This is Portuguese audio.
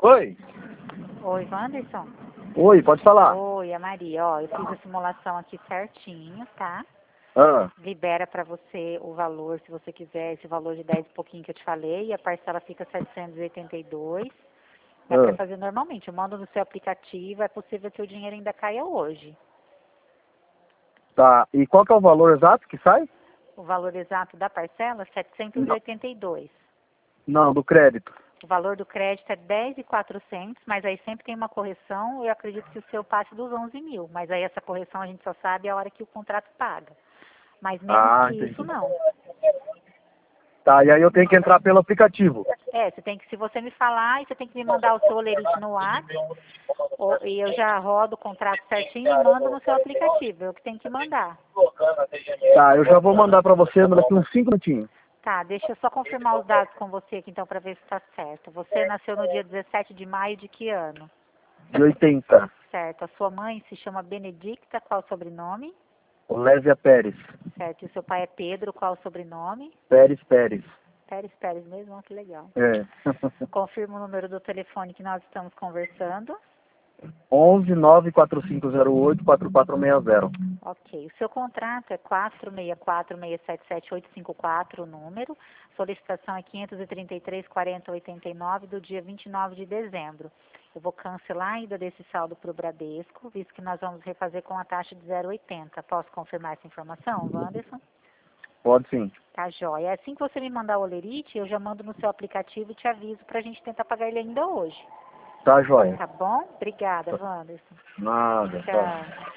Oi. Oi, Wanderson. Oi, pode falar. Oi, a Maria. Ó, eu fiz a simulação aqui certinho, tá? Ah, Libera pra você o valor, se você quiser, esse valor de 10 e pouquinho que eu te falei, e a parcela fica 782. Dá pra ah. fazer normalmente. Eu mando no seu aplicativo, é possível que o dinheiro ainda caia hoje. Tá. E qual que é o valor exato que sai? O valor exato da parcela, Não, 782. não, do crédito. O valor do crédito é 10.400, mas aí sempre tem uma correção. Eu acredito que o seu passe dos 11 mil, mas aí essa correção a gente só sabe a hora que o contrato paga. Mas menos Ah, que isso, entendi. não. Tá, e aí eu tenho que entrar pelo aplicativo. É, você tem que, se você me falar, você tem que me mandar o seu olerite no WhatsApp, e eu já rodo o contrato certinho e mando no seu aplicativo. Eu que tenho que mandar. Tá, eu já vou mandar pra você daqui uns 5 minutinhos. Tá, deixa eu só confirmar os dados com você aqui então para ver se está certo. Você nasceu no dia 17 de maio de que ano? De 80. Certo. A sua mãe se chama Benedicta, qual o sobrenome? Lésia Pérez. Certo. E o seu pai é Pedro, qual o sobrenome? Pérez Pérez. Pérez mesmo, ó, que legal. É. Confirma o número do telefone que nós estamos conversando. 11 94508 4460. Ok. O seu contrato é 464-677-854, o número. Solicitação é 533-40-89, do dia 29 de dezembro. Eu vou cancelar ainda desse saldo para o Bradesco, visto que nós vamos refazer com a taxa de 0,80. Posso confirmar essa informação, Wanderson? Pode sim. Tá jóia. Assim que você me mandar o olerite, eu já mando no seu aplicativo e te aviso para a gente tentar pagar ele ainda hoje. Tá joia. Tá bom? Obrigada, Wanderson. Nada, tá. Tchau.